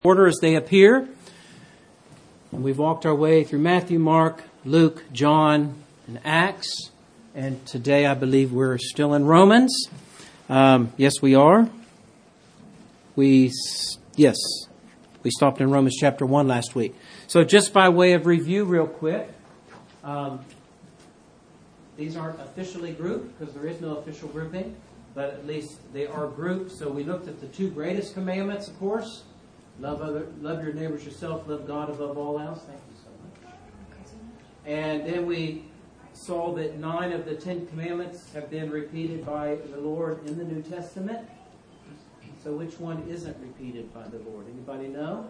order as they appear. And we've walked our way through Matthew, Mark, Luke, John, and Acts. And today I believe we're still in Romans. Yes, we are. We stopped in Romans chapter 1 last week. So just by way of review real quick, these aren't officially grouped because there is no official grouping, but at least they are grouped. So we looked at the two greatest commandments, of course. Love your neighbors yourself, love God above all else. Thank you so much. And then we saw that 9 of the 10 commandments have been repeated by the Lord in the New Testament. So which one isn't repeated by the Lord? Anybody know?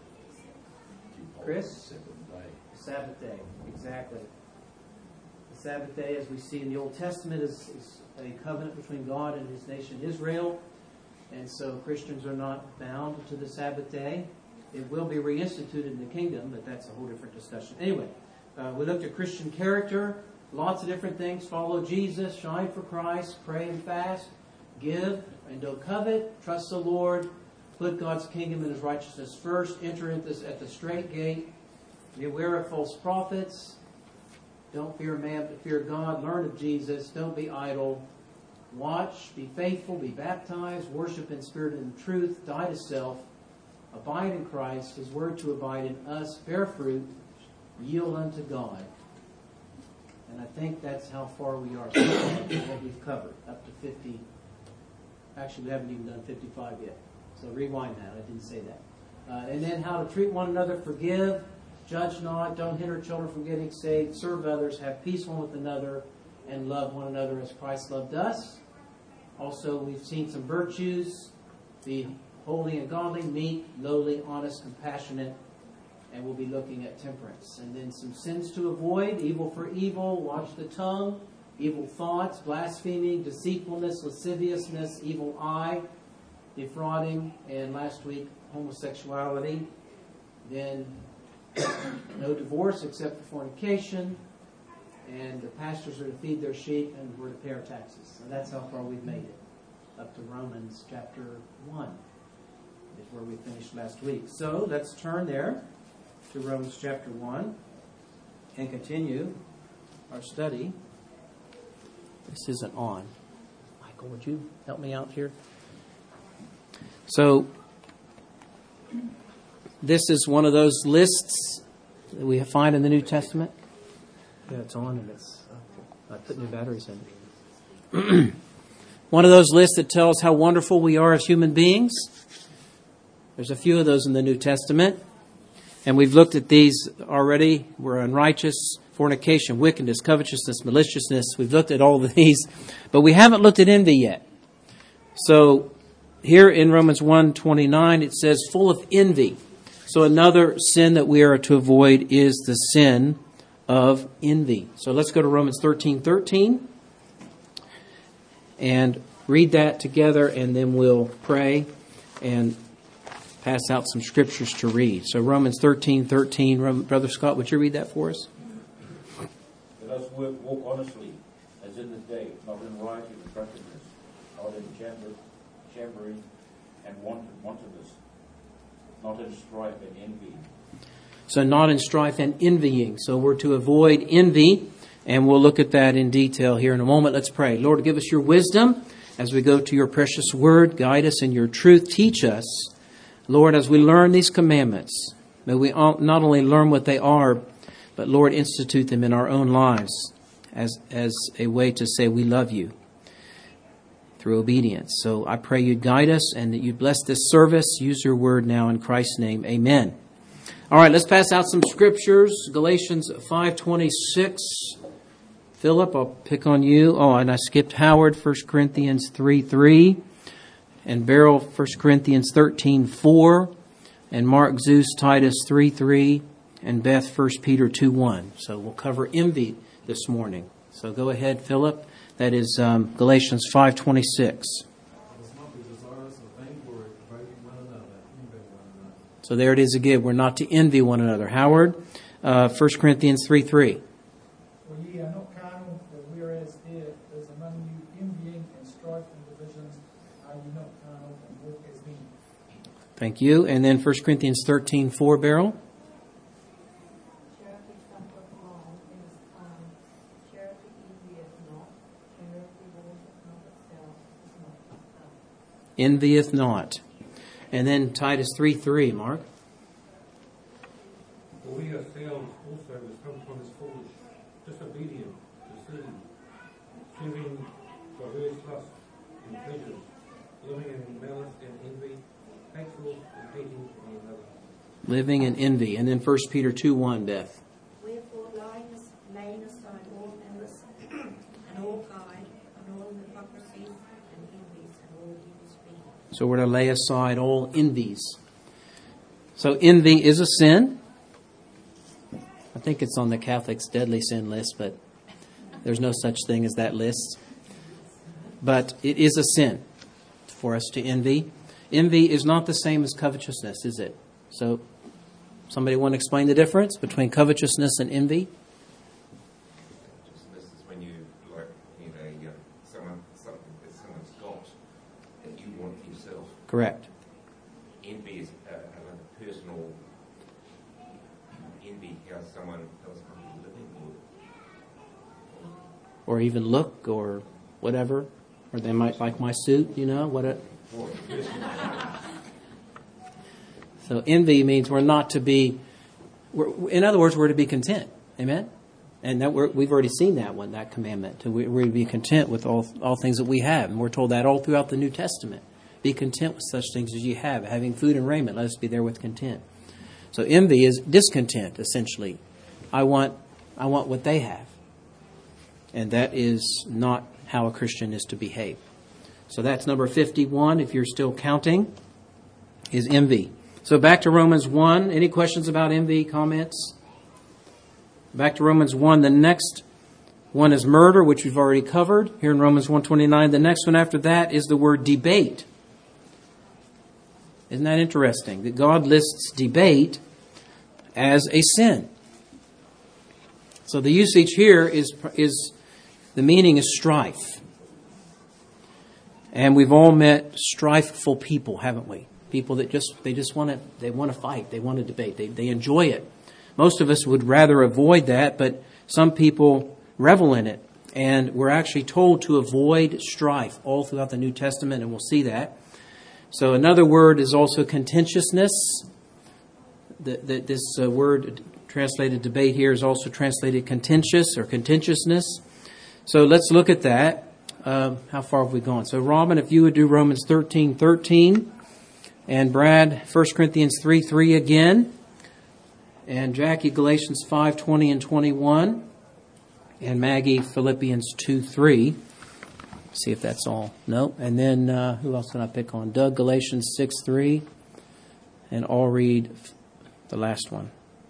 Chris? Sabbath day. Exactly. The Sabbath day, as we see in the Old Testament, is a covenant between God and His nation Israel. And so Christians are not bound to the Sabbath day. It will be reinstituted in the kingdom, but that's a whole different discussion. Anyway, we looked at Christian character, lots of different things. Follow Jesus, shine for Christ, pray and fast, give and don't covet, trust the Lord, put God's kingdom and His righteousness first, enter into this at the straight gate, be aware of false prophets, don't fear man but fear God, learn of Jesus, don't be idle, watch, be faithful, be baptized, worship in spirit and in truth, die to self, abide in Christ, His word to abide in us, bear fruit, yield unto God. And I think that's how far we are so far, what we've covered, up to 50. Actually, we haven't even done 55 yet. So rewind that, I didn't say that. And then how to treat one another, forgive, judge not, don't hinder children from getting saved, serve others, have peace one with another, and love one another as Christ loved us. Also, we've seen some virtues, be holy and godly, meek, lowly, honest, compassionate, and we'll be looking at temperance. And then some sins to avoid, evil for evil, watch the tongue, evil thoughts, blaspheming, deceitfulness, lasciviousness, evil eye, defrauding, and last week, homosexuality. Then no divorce except for fornication, and the pastors are to feed their sheep, and we're to pay our taxes. And that's how far we've made it, up to Romans chapter 1 is where we finished last week. So let's turn there to Romans chapter 1 and continue our study. This isn't on. Michael, would you help me out here? So this is one of those lists that we find in the New Testament. Yeah, it's on and I put new batteries in. One of those lists that tells how wonderful we are as human beings. There's a few of those in the New Testament. And we've looked at these already. We're unrighteous, fornication, wickedness, covetousness, maliciousness. We've looked at all of these. But we haven't looked at envy yet. So here in Romans 1:29 it says, full of envy. So another sin that we are to avoid is the sin of envy. So let's go to Romans 13:13 and read that together, and then we'll pray and pass out some scriptures to read. So Romans 13:13. Brother Scott, would you read that for us? Let us walk honestly, as in the day, not in rioting and drunkenness, not in chambering and wantonness, not in strife and envy. So not in strife and envying. So we're to avoid envy, and we'll look at that in detail here in a moment. Let's pray. Lord, give us your wisdom as we go to your precious word. Guide us in your truth. Teach us, Lord, as we learn these commandments. May we not only learn what they are, but, Lord, institute them in our own lives as a way to say we love you through obedience. So I pray you'd guide us and that you'd bless this service. Use your word now in Christ's name. Amen. All right, let's pass out some scriptures. Galatians 5:26. Philip, I'll pick on you. Oh, and I skipped Howard, 1 Corinthians 3:3. And Beryl, 1 Corinthians 13:4. And Mark Zeus, Titus 3:3. And Beth, 1 Peter 2:1. So we'll cover envy this morning. So go ahead, Philip. That is Galatians 5:26. So there it is again. We're not to envy one another. Howard, 1 Corinthians 3:3. For ye are not carnal, but whereas there is among you envying and strife and divisions, are ye not carnal and walk as men? Thank you. And then 1 Corinthians 13:4, Beryl. Charity suffereth long, and is kind. Charity envieth not. Charity vaunteth not itself, is not puffed up. Envieth not. And then Titus 3:3, Mark. For we ourselves also were sometimes foolish, disobedient, deceived, serving diverse lusts and pleasures, living in malice and envy, hateful and hating one another. Living in envy. And then 1 Peter 2:1, Beth. Wherefore, laying aside all malice, and all pride, and all hypocrisy, and envies, and all evil speaking. So we're to lay aside all envies. So envy is a sin. I think it's on the Catholics' deadly sin list, but there's no such thing as that list. But it is a sin for us to envy. Envy is not the same as covetousness, is it? So, somebody want to explain the difference between covetousness and envy? This is when you like, something that someone's got that you want for yourself. Correct. Envy is like a personal envy how someone else might be living, Or even look, or whatever. Or they might like my suit, So envy means we're not to be, in other words, we're to be content. Amen? And that we've already seen that commandment. We're to be content with all things that we have. And we're told that all throughout the New Testament. Be content with such things as you have. Having food and raiment, let us be there with content. So envy is discontent, essentially. I want what they have. And that is not how a Christian is to behave. So that's number 51, if you're still counting, is envy. So back to Romans 1. Any questions about envy, comments? Back to Romans 1. The next one is murder, which we've already covered here in Romans 1:29. The next one after that is the word debate. Isn't that interesting? That God lists debate as a sin. So the usage here is the meaning is strife. And we've all met strifeful people, haven't we? People that want to fight, they want to debate, they enjoy it. Most of us would rather avoid that, but some people revel in it. And we're actually told to avoid strife all throughout the New Testament, and we'll see that. So another word is also contentiousness. This word translated debate here is also translated contentious or contentiousness. So let's look at that. How far have we gone? So Robin, if you would do Romans 13:13, and Brad, 1 Corinthians 3:3 again, and Jackie, Galatians 5:20 and 21, and Maggie, Philippians 2:3. See if that's all. No. And then who else can I pick on? Doug, Galatians 6:3, and I'll read the last one.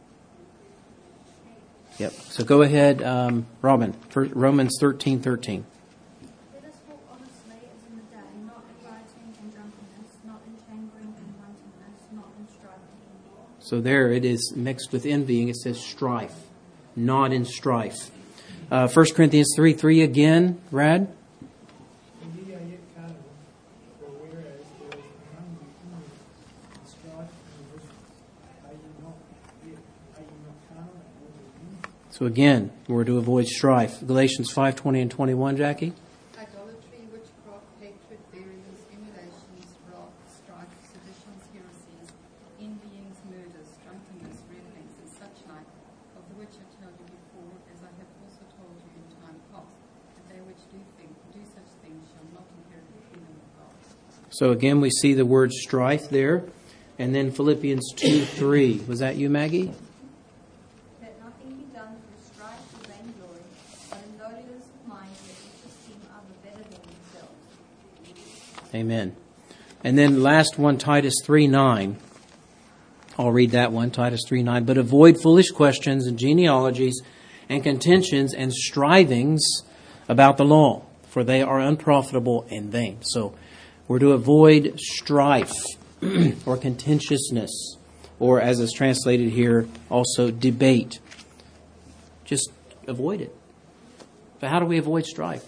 Yep. So go ahead, Robin, for Romans 13:13. Let us walk honestly as in the day, not in rioting and drunkenness, not in chambering and wantonness, not in strife and envy. So there it is mixed with envying. It says strife, not in strife. 1 Corinthians 3:3 again, Brad. And ye are yet carnal, for whereas there is among you envy and strife and divisions, are ye not carnal and walk in envy? So again, we're to avoid strife. Galatians 5:20 and 21, Jackie. Idolatry, witchcraft, hatred, variance, emulations, wrath, strife, seditions, heresies, envyings, murders, drunkenness, revelings, and such like, of the which I tell you before, as I have also told you in time past, that they which do such things shall not inherit the kingdom of God. So again, we see the word strife there. And then Philippians 2:3. Was that you, Maggie? Let nothing be done through strife or vainglory, but in lowliness of mind let each esteem other better than themselves. Amen. And then last one, Titus 3:9. I'll read that one, Titus 3:9. But avoid foolish questions and genealogies and contentions and strivings about the law, for they are unprofitable and vain. So we're to avoid strife or contentiousness, or as is translated here, also debate. Just avoid it. But how do we avoid strife?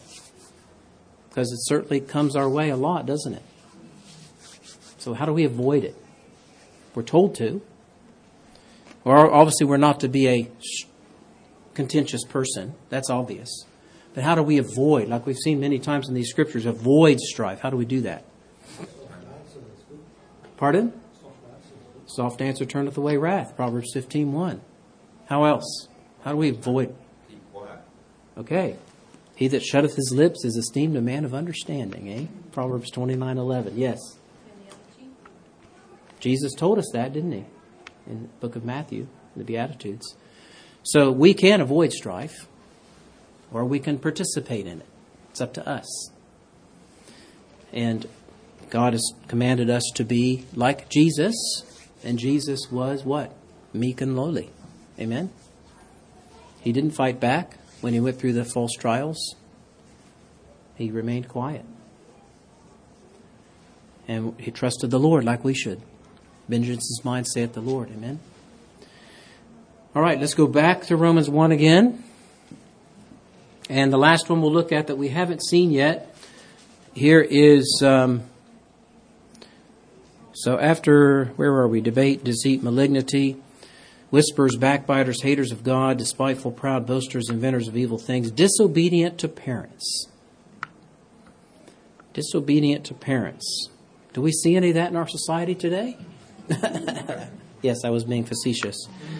Because it certainly comes our way a lot, doesn't it? So how do we avoid it? We're told to. Or obviously we're not to be a contentious person. That's obvious. But how do we avoid, like we've seen many times in these scriptures, avoid strife? How do we do that? Pardon? Soft answer turneth away wrath. Proverbs 15:1. How else? How do we avoid? Keep quiet. Okay. He that shutteth his lips is esteemed a man of understanding, eh? Proverbs 29:11. Yes. And the other two? Jesus told us that, didn't he? In the book of Matthew, the Beatitudes. So we can avoid strife, or we can participate in it. It's up to us. And God has commanded us to be like Jesus, and Jesus was what? Meek and lowly. Amen? He didn't fight back when he went through the false trials. He remained quiet. And he trusted the Lord like we should. Vengeance is mine, saith the Lord. Amen? All right, let's go back to Romans 1 again. And the last one we'll look at that we haven't seen yet. Here is, so after, where are we? Debate, deceit, malignity, whisperers, backbiters, haters of God, despiteful, proud, boasters, inventors of evil things, disobedient to parents. Disobedient to parents. Do we see any of that in our society today? Yes, I was being facetious.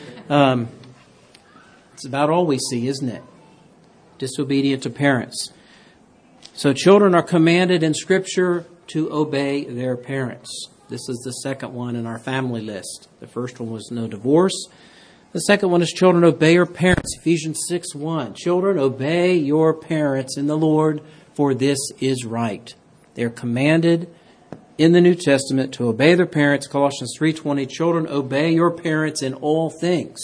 It's about all we see, isn't it? Disobedient to parents. So children are commanded in Scripture to obey their parents. This is the second one in our family list. The first one was no divorce. The second one is children obey your parents. Ephesians 6:1. Children, obey your parents in the Lord, for this is right. They are commanded in the New Testament to obey their parents. Colossians 3:20. Children, obey your parents in all things.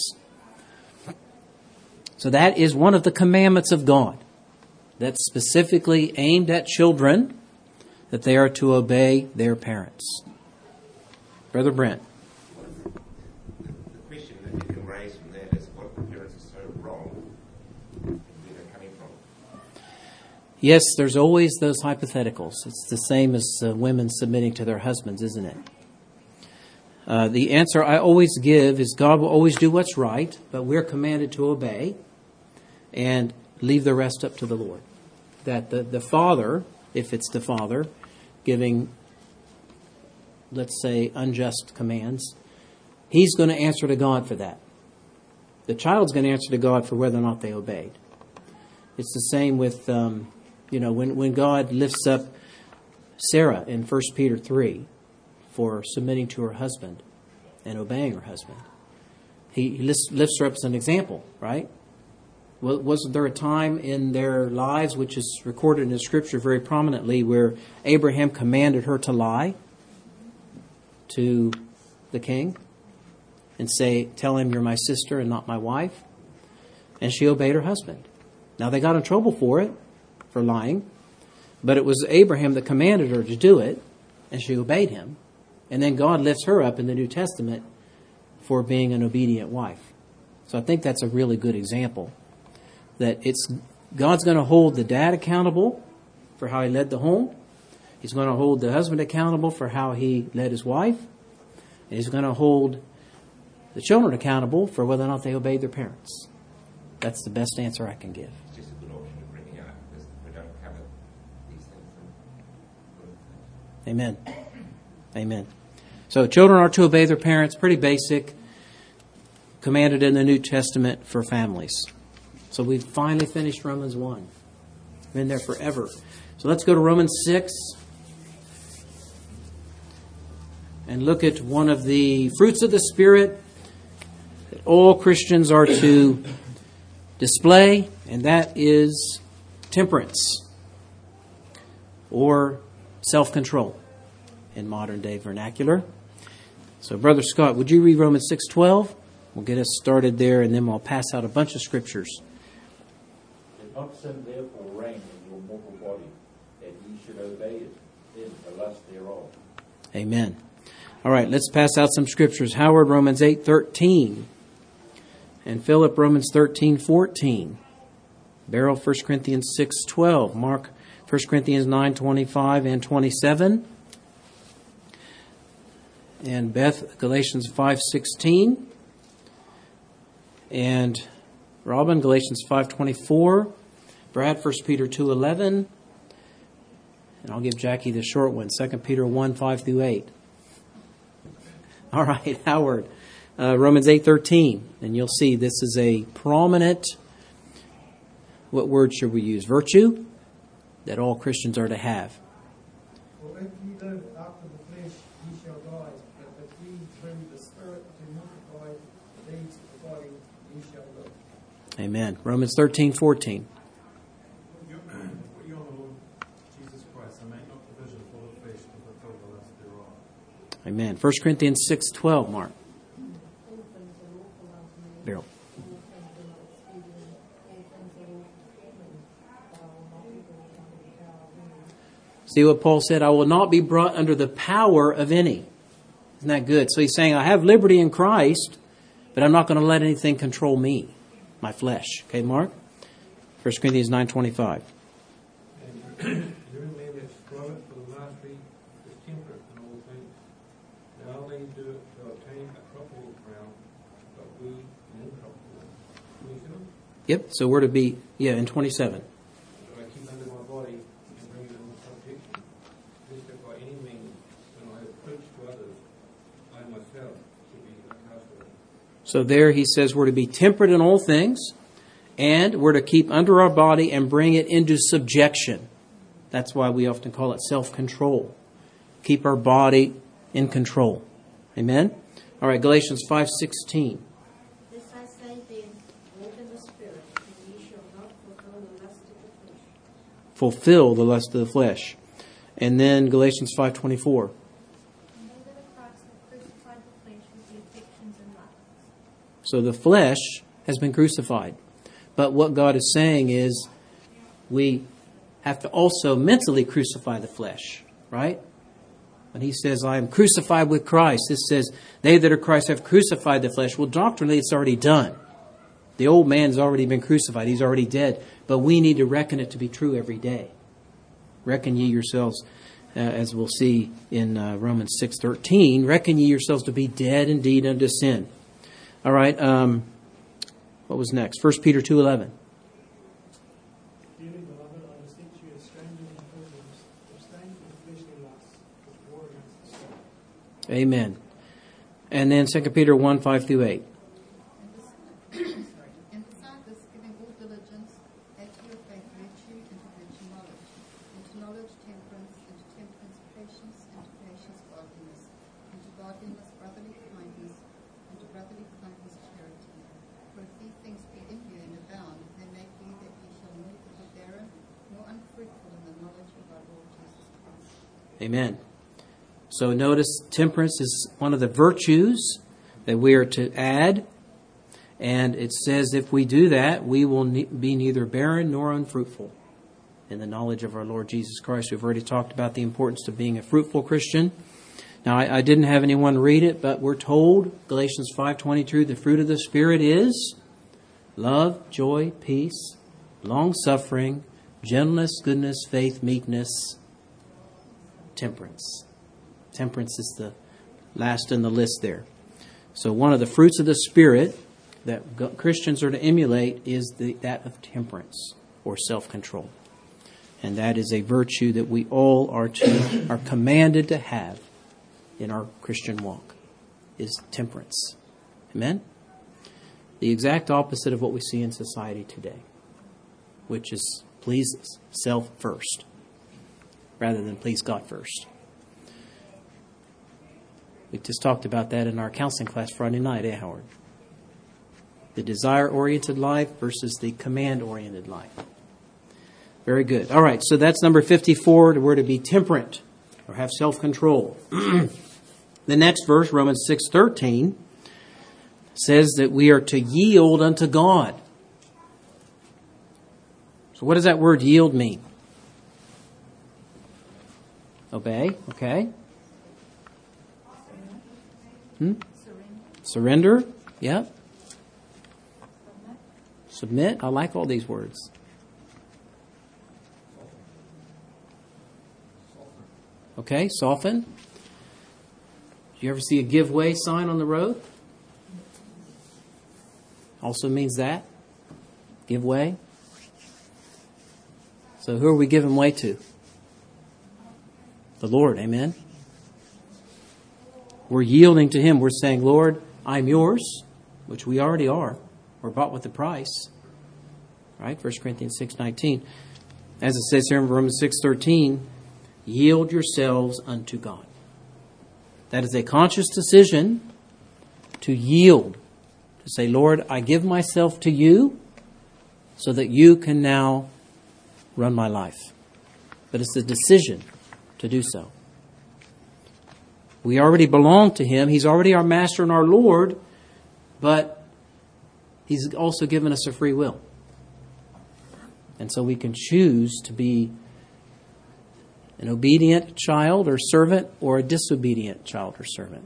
So that is one of the commandments of God that's specifically aimed at children, that they are to obey their parents. Brother Brent. The question that you can raise from that is what the parents are so wrong, where they're coming from. Yes, there's always those hypotheticals. It's the same as women submitting to their husbands, isn't it? The answer I always give is God will always do what's right, but we're commanded to obey and leave the rest up to the Lord. That the father, if it's the father, giving, let's say, unjust commands, he's going to answer to God for that. The child's going to answer to God for whether or not they obeyed. It's the same with, when God lifts up Sarah in 1 Peter 3 for submitting to her husband and obeying her husband. He lifts her up as an example, right? Wasn't there a time in their lives, which is recorded in the Scripture very prominently, where Abraham commanded her to lie to the king and say, tell him you're my sister and not my wife? And she obeyed her husband. Now they got in trouble for it, for lying, but it was Abraham that commanded her to do it, and she obeyed him. And then God lifts her up in the New Testament for being an obedient wife. So I think that's a really good example. That God's going to hold the dad accountable for how he led the home. He's going to hold the husband accountable for how he led his wife. And he's going to hold the children accountable for whether or not they obeyed their parents. That's the best answer I can give. It's just a good option to bring it up because we don't cover these things. Amen. Amen. So children are to obey their parents. Pretty basic. Commanded in the New Testament for families. So we've finally finished Romans 1. Been there forever. So let's go to Romans 6 and look at one of the fruits of the Spirit that all Christians are to display, and that is temperance or self-control in modern day vernacular. So Brother Scott, would you read Romans 6:12? We'll get us started there, and then we'll pass out a bunch of scriptures. Did not sin therefore reign in your mortal body, that ye should obey it in the lust thereof. Amen. All right, let's pass out some scriptures. Howard, Romans 8:13. And Philip, Romans 13:14. Beryl, 1 Corinthians 6:12. Mark, 1 Corinthians 9:25 and 27. and Beth, Galatians 5:16, and Robin, Galatians 5:24, Brad, 1 Peter 2:11, and I'll give Jackie the short one, 2 Peter 1:5-8. All right, Howard, Romans 8:13, and you'll see this is a prominent, what word should we use? Virtue that all Christians are to have. For if ye live after the flesh, ye shall die. But if ye through the Spirit do mortify the deeds of the body, ye shall live. Amen. Romans 13:14. Put you on the Lord Jesus Christ, and make not provision for the flesh to fulfill the lust thereof. Amen. 1 Corinthians 6:12, Mark. Beryl. See what Paul said? I will not be brought under the power of any. Isn't that good? So he's saying, I have liberty in Christ, but I'm not going to let anything control me, my flesh. Okay, Mark? 1 Corinthians 9:25. And every man that striveth for the mastery is temperate in all things. Now they do it to obtain a corruptible crown, but we an incorruptible. 27? Yep, so we're to be, in 27. So I keep under my body and bring it under subjection, lest that by any means, when I have preached to others, I myself should be cast away. So there he says we're to be temperate in all things, and we're to keep under our body and bring it into subjection. That's why we often call it self-control. Keep our body in control. Amen? All right, Galatians 5:16. This I say then, walk in the Spirit, and ye shall not fulfill the lust of the flesh. Fulfill the lust of the flesh. And then Galatians 5:24. And they that are Christ have crucified the flesh with the affections and lusts. So the flesh has been crucified. But what God is saying is we have to also mentally crucify the flesh, right? When he says, I am crucified with Christ, this says, they that are Christ have crucified the flesh. Well, doctrinally, it's already done. The old man's already been crucified. He's already dead. But we need to reckon it to be true every day. Reckon ye yourselves, as we'll see in Romans 6:13, reckon ye yourselves to be dead indeed unto sin. All right, what was next? 1 Peter 2:11. Dearly beloved, I beseech you as strangers and pilgrims, abstain from fleshly lusts, which war against the soul. Amen. And then 2 Peter 1:5-8. And beside this, giving all diligence, add to your faith virtue, and to virtue knowledge, and to knowledge temperance, and to temperance patience, and to patience godliness, and to godliness brotherly kindness, and to brotherly kindness charity. For if these things be in you and abound, then make ye that ye shall neither be barren nor unfruitful in the knowledge of our Lord Jesus Christ. Amen. So notice temperance is one of the virtues that we are to add. And it says if we do that, we will be neither barren nor unfruitful in the knowledge of our Lord Jesus Christ. We've already talked about the importance of being a fruitful Christian. Now, I didn't have anyone read it, but we're told, Galatians 5:22, the fruit of the Spirit is love, joy, peace, long-suffering, gentleness, goodness, faith, meekness, temperance. Temperance is the last in the list there. So one of the fruits of the Spirit that Christians are to emulate is that of temperance or self-control. And that is a virtue that we all are commanded to have in our Christian walk, is temperance. Amen? The exact opposite of what we see in society today, which is please self first rather than please God first. We just talked about that in our counseling class Friday night, Howard? The desire-oriented life versus the command-oriented life. Very good. All right, so that's number 54. We're to be temperate or have self-control. The next verse, Romans 6:13, says that we are to yield unto God. So what does that word yield mean? Obey, okay. Surrender, yeah. Submit, I like all these words. Okay, soften. you ever see a give way sign on the road? Also means that. Give way. So who are we giving way to? The Lord, amen? We're yielding to Him. We're saying, Lord, I'm yours, which we already are. We're bought with a price. Right? 1 Corinthians 6:19. As it says here in Romans 6:13, yield yourselves unto God. That is a conscious decision to yield. To say, Lord, I give myself to you so that you can now run my life. But it's a decision to do so. We already belong to Him. He's already our Master and our Lord, but He's also given us a free will. And so we can choose to be an obedient child or servant or a disobedient child or servant.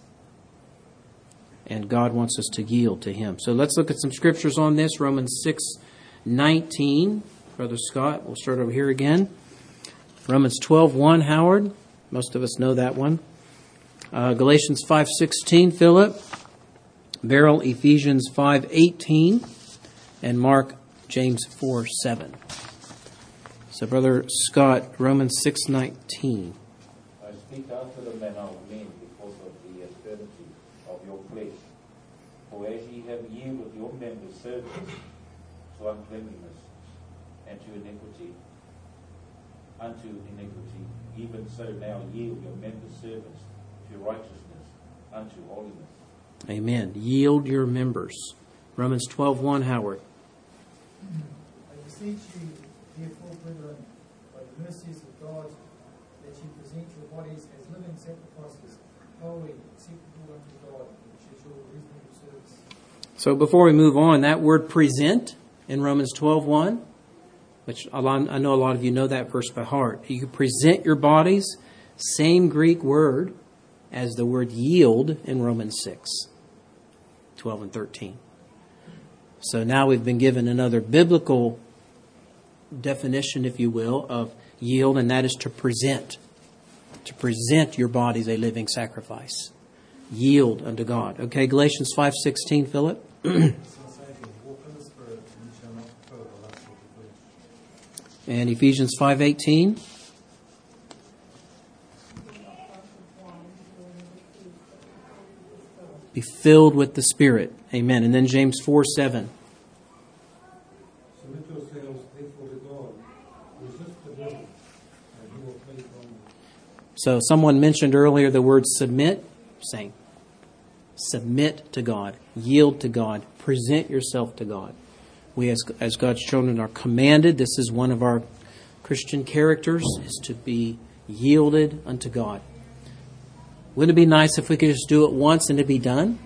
And God wants us to yield to Him. So let's look at some scriptures on this. Romans 6:19. Brother Scott, we'll start over here again. Romans 12:1, Howard. Most of us know that one. Galatians 5:16, Philip. Beryl, Ephesians 5:18. And Mark, James 4:7. So, Brother Scott, Romans 6:19. I speak after the manner of men because of the infirmity of your flesh. For as ye have yielded your members servants to uncleanness and to iniquity, unto iniquity, even so now yield your members servants to righteousness, unto holiness. Amen. Yield your members. Romans 12:1, Howard. I beseech you, therefore, brethren, by the mercies of God, that you present your bodies as living sacrifices, holy, acceptable unto God, which is your reasonable service. So before we move on, that word present in Romans 12:1, which I know a lot of you know that verse by heart. You present your bodies, same Greek word as the word yield in Romans 6:12 and 13. So now we've been given another biblical definition, if you will, of yield, and that is to present. To present your bodies a living sacrifice. Yield unto God. Okay, Galatians 5:16, Philip. And Ephesians 5:18. Be filled with the Spirit. Amen. And then James 4:7. Submit yourselves therefore to God. Resist the devil, and he will flee from you. So someone mentioned earlier the word submit. Saying, submit to God. Yield to God. Present yourself to God. We as God's children are commanded. This is one of our Christian characters, is to be yielded unto God. Wouldn't it be nice if we could just do it once and it'd be done?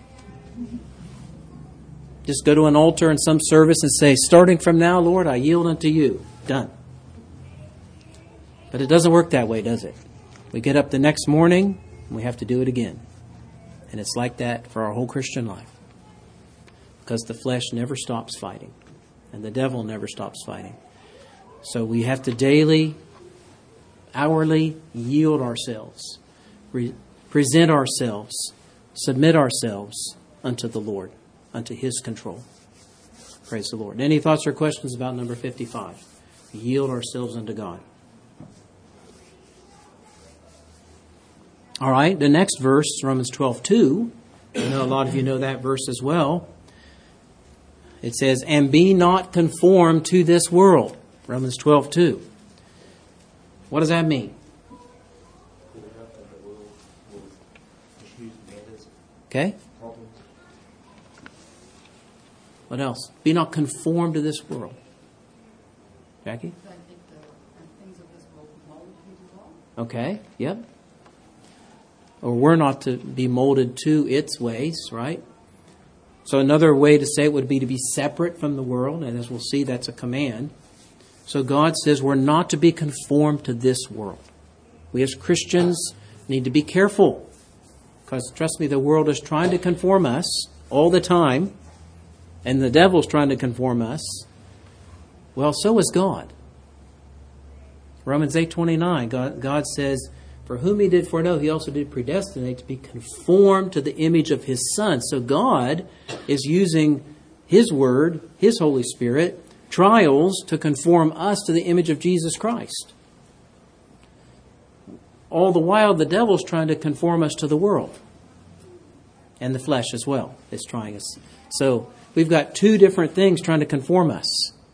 Just go to an altar in some service and say, starting from now, Lord, I yield unto you. Done. But it doesn't work that way, does it? We get up the next morning and we have to do it again. And it's like that for our whole Christian life. Because the flesh never stops fighting. And the devil never stops fighting. So we have to daily, hourly yield ourselves. Present ourselves. Submit ourselves unto the Lord. Unto His control. Praise the Lord. Any thoughts or questions about number 55? Yield ourselves unto God. All right, the next verse, Romans 12:2. I know a lot of you know that verse as well. It says, and be not conformed to this world. Romans 12:2. What does that mean? Okay. What else? Be not conformed to this world. Jackie? I think the things of this world mold people well. Okay, yep. Or we're not to be molded to its ways, right? So another way to say it would be to be separate from the world, and as we'll see, that's a command. So God says we're not to be conformed to this world. We as Christians need to be careful, because trust me, the world is trying to conform us all the time, and the devil's trying to conform us. Well, so is God. Romans 8:29, God says, For whom he did foreknow, he also did predestinate to be conformed to the image of his Son. So God is using his Word, his Holy Spirit, trials to conform us to the image of Jesus Christ. All the while, the devil's trying to conform us to the world. And the flesh as well is trying us. So we've got two different things trying to conform us.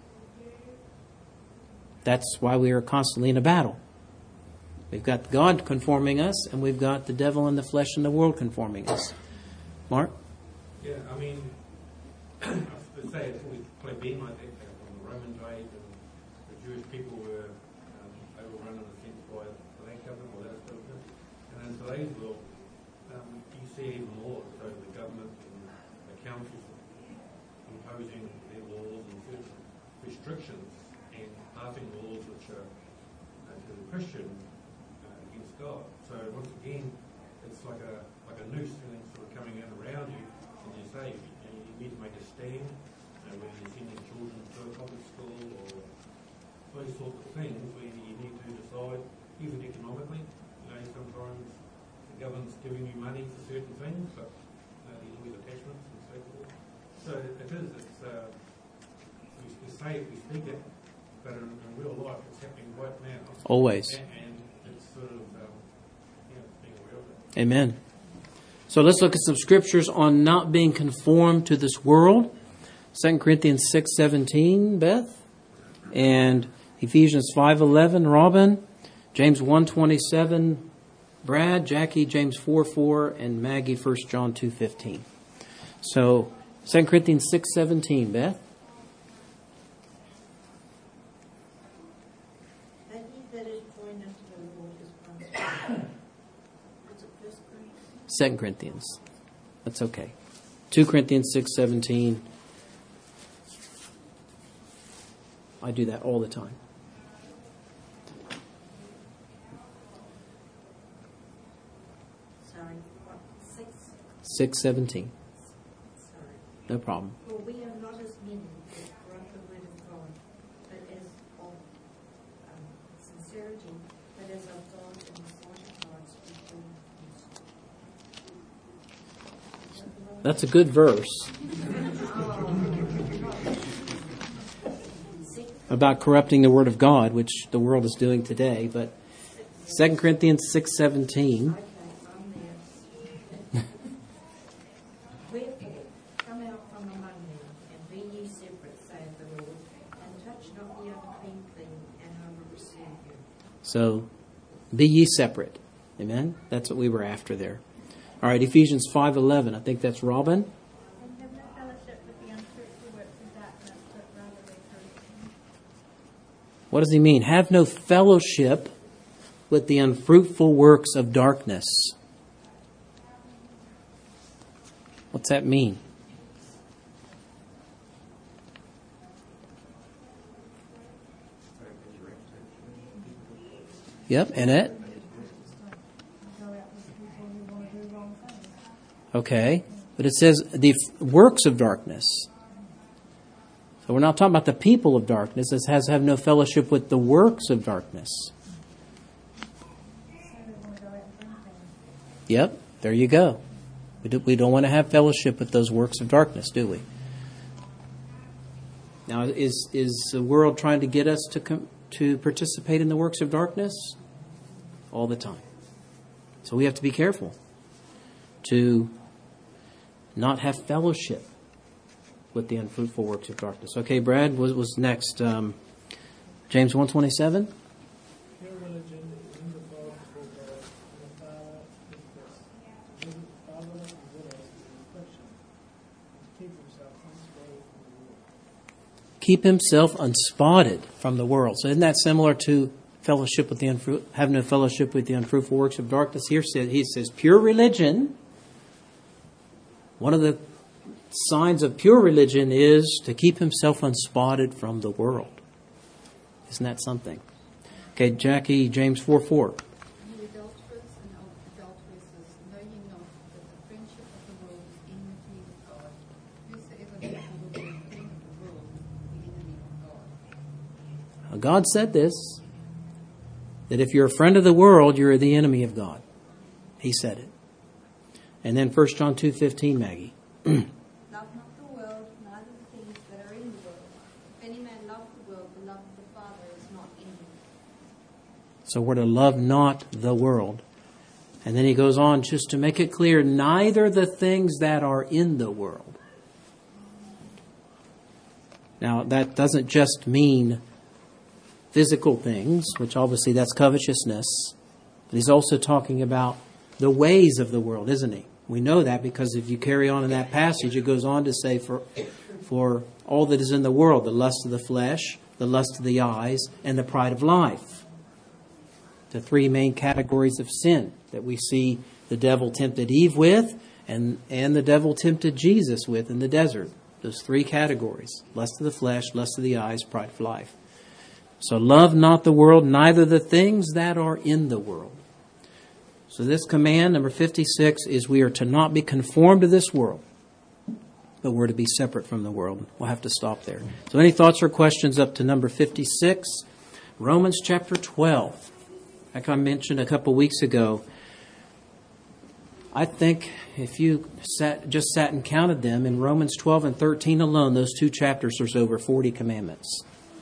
That's why we are constantly in a battle. We've got God conforming us, and we've got the devil and the flesh and the world conforming us. Mark? Yeah, I mean, I would say it's always plebeian, I think, from the Roman days, and the Jewish people were overrun in a sense by the land government or that sort of thing. And in today's world, you see even more, so the government and the councils imposing their laws and certain restrictions and passing laws which are to the Christian against God. So once again, it's like a noose feeling sort of coming out around you, and you say you need to make a stand, whether you're sending children to a public school or those sorts of things where you need to decide, even economically. Sometimes the government's giving you money for certain things, but there's always attachments and so forth. So we say it, we speak it, but in real life it's happening right now. Always. And it's sort of, being aware of it. Amen. So let's look at some scriptures on not being conformed to this world. 2 Corinthians 6:17, Beth. And Ephesians 5:11, Robin. James 1:27, Brad. Jackie, James 4:4, and Maggie, 1 John 2:15. So 2 Corinthians 6:17, Beth. That he that is joined unto the Lord is prosperous. Is it 1 Corinthians? 2 Corinthians. That's okay. 2 Corinthians 6:17. I do that all the time. Sorry, what? 6? 6:17. Sorry. No problem. For we are not as many that corrupt the word of God, but as of sincerity, but as of God in the sight of God speak the That's a good verse about corrupting the word of God, which the world is doing today. But 2 Corinthians 6:17. Okay, I'm there. Wherefore, come out from among them, and be ye separate, saith the Lord, and touch not the unclean thing, and I will receive you. So, be ye separate. Amen? That's what we were after there. All right, Ephesians 5:11. I think that's Robin. And have no fellowship with the unfruitful works of darkness, but rather reprove them. What does he mean? Have no fellowship with the unfruitful works of darkness. What's that mean? Yep, and it? Go out with people who want to do wrong things. Okay. But it says the works of darkness. So we're not talking about the people of darkness. It has have no fellowship with the works of darkness. So they want to go out and bring things. Yep, there you go. We don't want to have fellowship with those works of darkness, do we? Now, is the world trying to get us to participate in the works of darkness? All the time. So we have to be careful to not have fellowship with the unfruitful works of darkness. Okay, Brad, what was next? James 1:27? Pure religion is undefiled before God, and the Father is Christ. To visit the fatherless and widows is an affliction, and keep himself unspotted from the world. Keep himself unspotted from the world. So isn't that similar to fellowship with the have no fellowship with the unfruitful works of darkness? Here he says pure religion. One of the signs of pure religion is to keep himself unspotted from the world. Isn't that something? Okay, Jackie, James 4:4. Ye adulterers and adulteresses, know ye not that the friendship of the world is enmity with God? Whosoever therefore will be a friend of the world is the enemy of God. God said this. That if you're a friend of the world, you're the enemy of God. He said it. And then 1 John 2:15, Maggie. Love not the world, neither the things that are in the world. If any man love the world, the love of the Father is not in him. So we're to love not the world. And then he goes on just to make it clear, neither the things that are in the world. Now, that doesn't just mean physical things, which obviously that's covetousness. But he's also talking about the ways of the world, isn't he? We know that because if you carry on in that passage, it goes on to say, for all that is in the world, the lust of the flesh, the lust of the eyes, and the pride of life. The three main categories of sin that we see the devil tempted Eve with and the devil tempted Jesus with in the desert. Those three categories: lust of the flesh, lust of the eyes, pride of life. So love not the world, neither the things that are in the world. So this command, number 56, is we are to not be conformed to this world, but we're to be separate from the world. We'll have to stop there. So any thoughts or questions up to number 56? Romans chapter 12. Like I mentioned a couple weeks ago, I think if you just sat and counted them, in Romans 12 and 13 alone, those two chapters, there's over 40 commandments.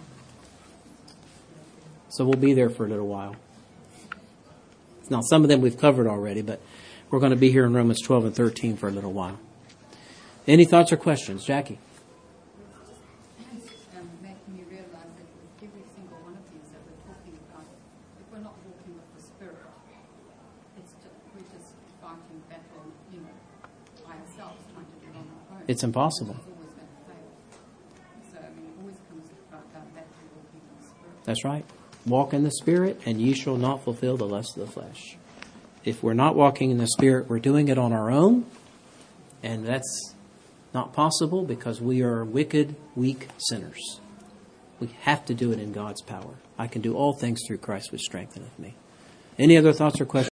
So we'll be there for a little while. Now, some of them we've covered already, but we're going to be here in Romans 12 and 13 for a little while. Any thoughts or questions? Jackie? Making me realize that with every single one of these that we're talking about, if we're not walking with the Spirit, we're just fighting battle, by ourselves, trying to do it on our own. It's impossible. It's always going to fail. So, it always comes back to walking in the Spirit. That's right. Walk in the Spirit, and ye shall not fulfill the lust of the flesh. If we're not walking in the Spirit, we're doing it on our own, and that's not possible because we are wicked, weak sinners. We have to do it in God's power. I can do all things through Christ which strengtheneth me. Any other thoughts or questions?